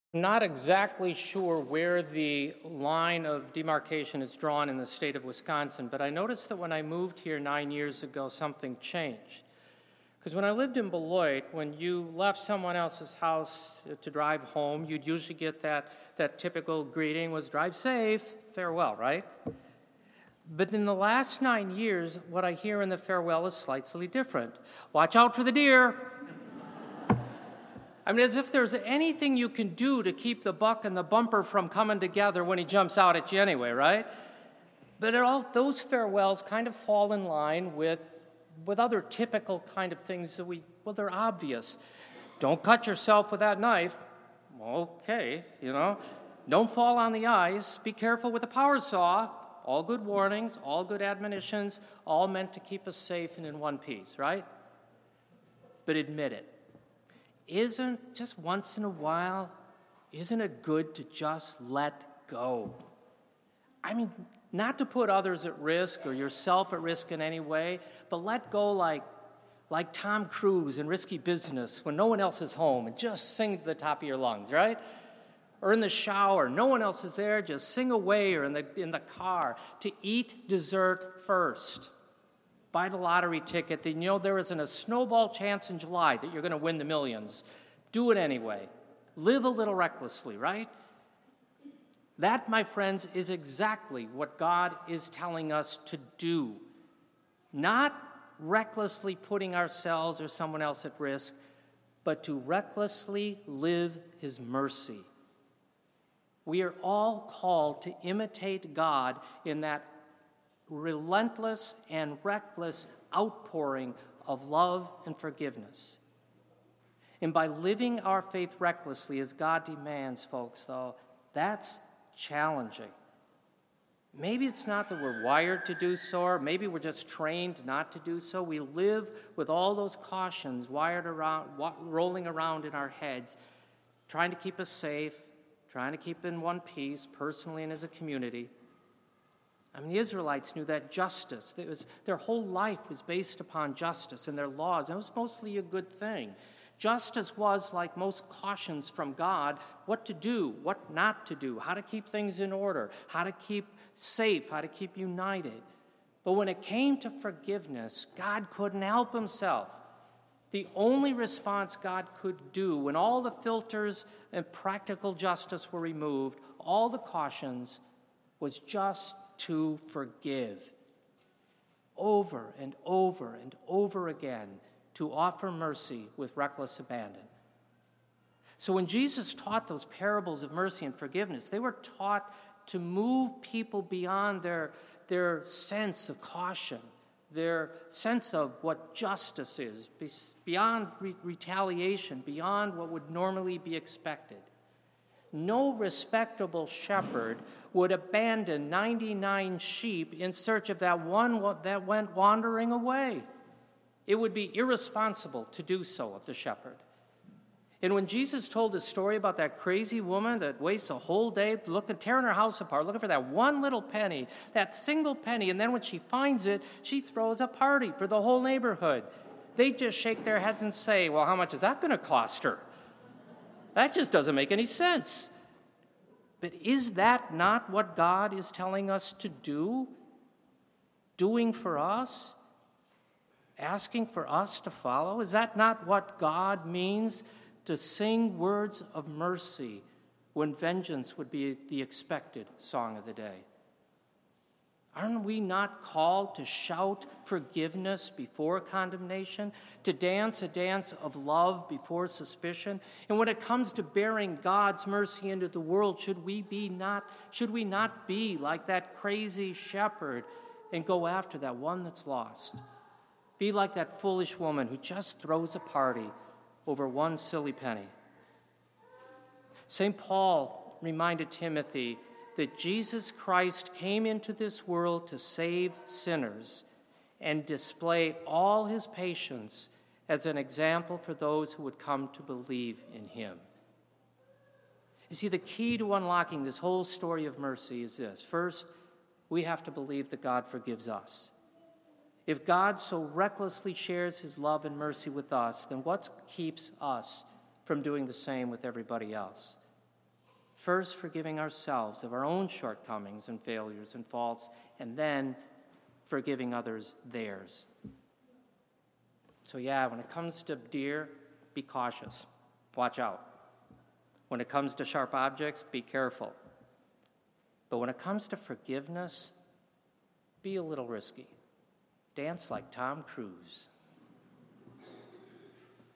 I'm not exactly sure where the line of demarcation is drawn in the state of Wisconsin, but I noticed that when I moved here 9 years ago, something changed. Because when I lived in Beloit, when you left someone else's house to drive home, you'd usually get that typical greeting was, "Drive safe, farewell," right? But in the last 9 years, what I hear in the farewell is slightly different. "Watch out for the deer." I mean, as if there's anything you can do to keep the buck and the bumper from coming together when he jumps out at you anyway, right? But all those farewells kind of fall in line with other typical kind of things that they're obvious. Don't cut yourself with that knife. Okay, Don't fall on the ice. Be careful with the power saw. All good warnings, all good admonitions, all meant to keep us safe and in one piece, right? But admit it. Just once in a while, isn't it good to just let go? I mean, not to put others at risk or yourself at risk in any way, but let go like Tom Cruise in Risky Business when no one else is home and just sing to the top of your lungs, right? Or in the shower, no one else is there, just sing away, or in the car. To eat dessert first. Buy the lottery ticket, then there isn't a snowball chance in July that you're going to win the millions. Do it anyway. Live a little recklessly, right? That, my friends, is exactly what God is telling us to do. Not recklessly putting ourselves or someone else at risk, but to recklessly live His mercy. We are all called to imitate God in that relentless and reckless outpouring of love and forgiveness. And by living our faith recklessly as God demands, folks, though, that's challenging. Maybe it's not that we're wired to do so, or maybe we're just trained not to do so. We live with all those cautions rolling around in our heads, trying to keep us safe, trying to keep in one piece, personally and as a community. I mean, the Israelites knew that justice, their whole life was based upon justice and their laws, and it was mostly a good thing. Justice was, like most cautions from God, what to do, what not to do, how to keep things in order, how to keep safe, how to keep united. But when it came to forgiveness, God couldn't help Himself. The only response God could do when all the filters and practical justice were removed, all the cautions, was just to forgive. Over and over and over again, to offer mercy with reckless abandon. So when Jesus taught those parables of mercy and forgiveness, they were taught to move people beyond their sense of caution, their sense of what justice is, beyond retaliation, beyond what would normally be expected. No respectable shepherd would abandon 99 sheep in search of that one that went wandering away. It would be irresponsible to do so of the shepherd. And when Jesus told his story about that crazy woman that wastes a whole day tearing her house apart, looking for that one little penny, that single penny, and then when she finds it, she throws a party for the whole neighborhood. They just shake their heads and say, "Well, how much is that going to cost her? That just doesn't make any sense." But is that not what God is telling us to do? Doing for us? Asking for us to follow? Is that not what God means to sing words of mercy when vengeance would be the expected song of the day? Aren't we not called to shout forgiveness before condemnation, to dance a dance of love before suspicion? And when it comes to bearing God's mercy into the world, should we not be like that crazy shepherd and go after that one that's lost? Be like that foolish woman who just throws a party over one silly penny. St. Paul reminded Timothy that Jesus Christ came into this world to save sinners and display all His patience as an example for those who would come to believe in Him. You see, the key to unlocking this whole story of mercy is this. First, we have to believe that God forgives us. If God so recklessly shares His love and mercy with us, then what keeps us from doing the same with everybody else? First, forgiving ourselves of our own shortcomings and failures and faults, and then forgiving others theirs. So yeah, when it comes to deer, be cautious. Watch out. When it comes to sharp objects, be careful. But when it comes to forgiveness, be a little risky. Dance like Tom Cruise.